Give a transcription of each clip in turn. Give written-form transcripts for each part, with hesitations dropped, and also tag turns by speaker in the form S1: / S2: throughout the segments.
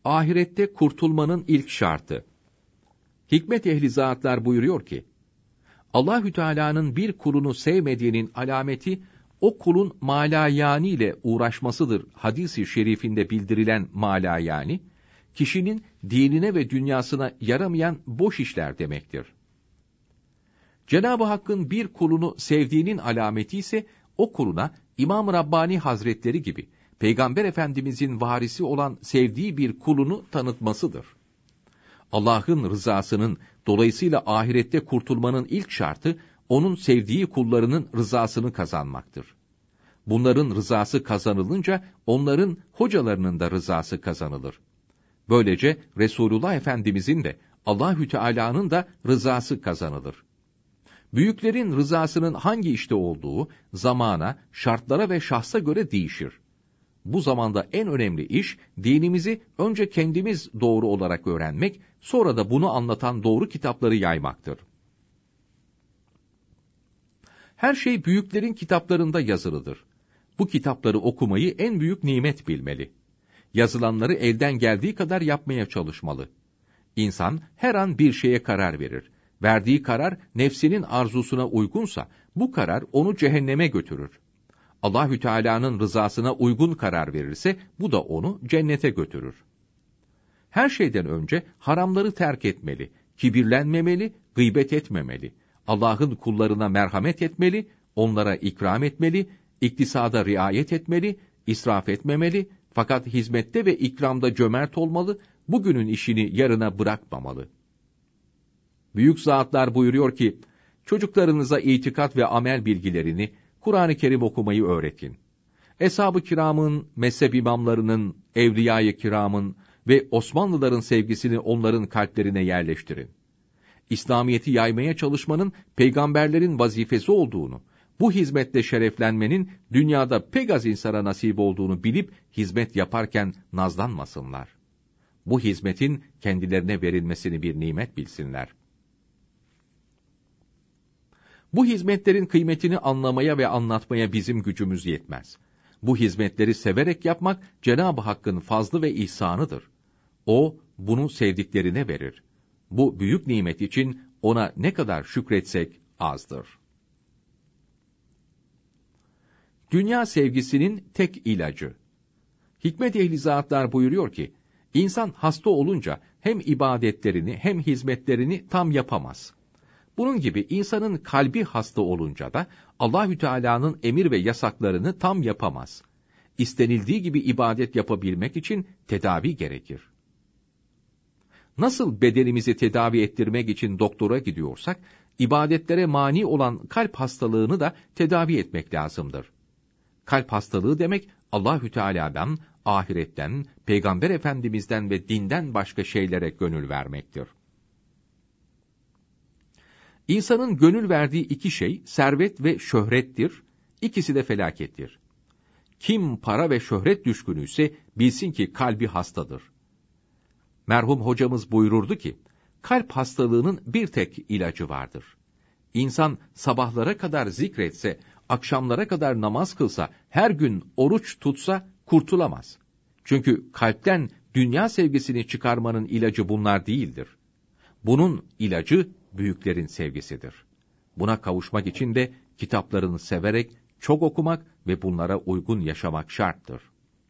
S1: ahirette kurtulmanın ilk şartı. Hikmet ehli zatlar buyuruyor ki, Allahü Teala'nın bir kulunu sevmediğinin alameti, o kulun malayani ile uğraşmasıdır. Hadis-i şerifinde bildirilen malayani, kişinin dinine ve dünyasına yaramayan boş işler demektir. Cenab-ı Hakk'ın bir kulunu sevdiğinin alameti ise, o kuluna İmam-ı Rabbani Hazretleri gibi, Peygamber Efendimizin varisi olan sevdiği bir kulunu tanıtmasıdır. Allah'ın rızasının, dolayısıyla ahirette kurtulmanın ilk şartı, onun sevdiği kullarının rızasını kazanmaktır. Bunların rızası kazanılınca, onların hocalarının da rızası kazanılır. Böylece Resulullah Efendimizin de, Allahü Teala'nın da rızası kazanılır. Büyüklerin rızasının hangi işte olduğu, zamana, şartlara ve şahsa göre değişir. Bu zamanda en önemli iş, dinimizi önce kendimiz doğru olarak öğrenmek, sonra da bunu anlatan doğru kitapları yaymaktır. Her şey büyüklerin kitaplarında yazılıdır. Bu kitapları okumayı en büyük nimet bilmeli. Yazılanları elden geldiği kadar yapmaya çalışmalı. İnsan her an bir şeye karar verir. Verdiği karar nefsinin arzusuna uygunsa, bu karar onu cehenneme götürür. Allahü Teala'nın rızasına uygun karar verirse, bu da onu cennete götürür. Her şeyden önce haramları terk etmeli, kibirlenmemeli, gıybet etmemeli, Allah'ın kullarına merhamet etmeli, onlara ikram etmeli, iktisada riayet etmeli, israf etmemeli, fakat hizmette ve ikramda cömert olmalı, bugünün işini yarına bırakmamalı. Büyük zatlar buyuruyor ki, çocuklarınıza itikat ve amel bilgilerini, Kur'an-ı Kerim okumayı öğretin. Eshab-ı kiramın, mezhep imamlarının, evliya-i kiramın ve Osmanlıların sevgisini onların kalplerine yerleştirin. İslamiyet'i yaymaya çalışmanın peygamberlerin vazifesi olduğunu, bu hizmette şereflenmenin dünyada pek az insana nasip olduğunu bilip hizmet yaparken nazlanmasınlar. Bu hizmetin kendilerine verilmesini bir nimet bilsinler. Bu hizmetlerin kıymetini anlamaya ve anlatmaya bizim gücümüz yetmez. Bu hizmetleri severek yapmak Cenab-ı Hakk'ın fazlı ve ihsanıdır. O, bunu sevdiklerine verir. Bu büyük nimet için ona ne kadar şükretsek azdır. Dünya sevgisinin tek ilacı. Hikmet ehli zatlar buyuruyor ki, insan hasta olunca hem ibadetlerini hem hizmetlerini tam yapamaz. Bunun gibi insanın kalbi hasta olunca da Allahü Teala'nın emir ve yasaklarını tam yapamaz. İstenildiği gibi ibadet yapabilmek için tedavi gerekir. Nasıl bedenimizi tedavi ettirmek için doktora gidiyorsak, ibadetlere mani olan kalp hastalığını da tedavi etmek lazımdır. Kalp hastalığı demek, Allahü Teala'dan, ahiretten, Peygamber Efendimiz'den ve dinden başka şeylere gönül vermektir. İnsanın gönül verdiği iki şey, servet ve şöhrettir, ikisi de felakettir. Kim para ve şöhret düşkünüyse, bilsin ki kalbi hastadır. Merhum hocamız buyururdu ki, kalp hastalığının bir tek ilacı vardır. İnsan sabahlara kadar zikretse, akşamlara kadar namaz kılsa, her gün oruç tutsa kurtulamaz. Çünkü kalpten dünya sevgisini çıkarmanın ilacı bunlar değildir. Bunun ilacı büyüklerin sevgisidir. Buna kavuşmak için de kitaplarını severek çok okumak ve bunlara uygun yaşamak şarttır.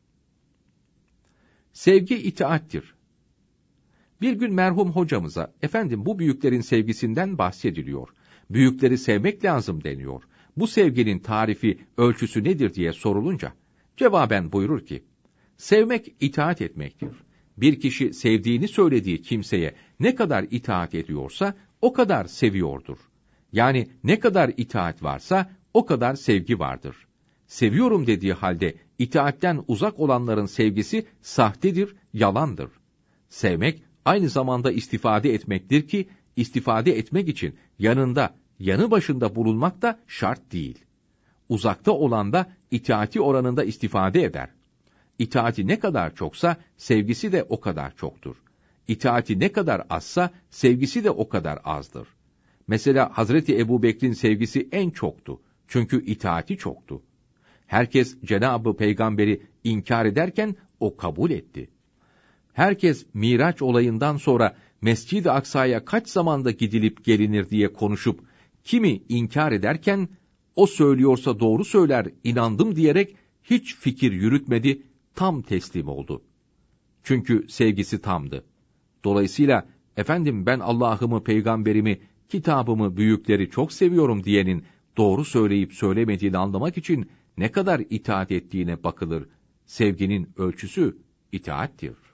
S1: Sevgi itaattir. Bir gün merhum hocamıza, efendim bu büyüklerin sevgisinden bahsediliyor. Büyükleri sevmek lazım deniyor. Bu sevginin tarifi, ölçüsü nedir diye sorulunca, cevaben buyurur ki, sevmek itaat etmektir. Bir kişi sevdiğini söylediği kimseye ne kadar itaat ediyorsa, o kadar seviyordur. Yani ne kadar itaat varsa, o kadar sevgi vardır. Seviyorum dediği halde, itaatten uzak olanların sevgisi sahtedir, yalandır. Sevmek, aynı zamanda istifade etmektir ki, istifade etmek için yanında, yanı başında bulunmak da şart değil. Uzakta olan da itaati oranında istifade eder. İtaati ne kadar çoksa, sevgisi de o kadar çoktur. İtaati ne kadar azsa, sevgisi de o kadar azdır. Mesela Hazreti Ebubekir'in sevgisi en çoktu. Çünkü itaati çoktu. Herkes Cenab-ı Peygamber'i inkar ederken, o kabul etti. herkes Miraç olayından sonra Mescid-i Aksa'ya kaç zamanda gidilip gelinir diye konuşup, kimi inkar ederken, o söylüyorsa doğru söyler, inandım diyerek hiç fikir yürütmedi, tam teslim oldu. Çünkü sevgisi tamdı. Dolayısıyla, efendim ben Allah'ımı, peygamberimi, kitabımı, büyükleri çok seviyorum diyenin doğru söyleyip söylemediğini anlamak için ne kadar itaat ettiğine bakılır. Sevginin ölçüsü itaattir.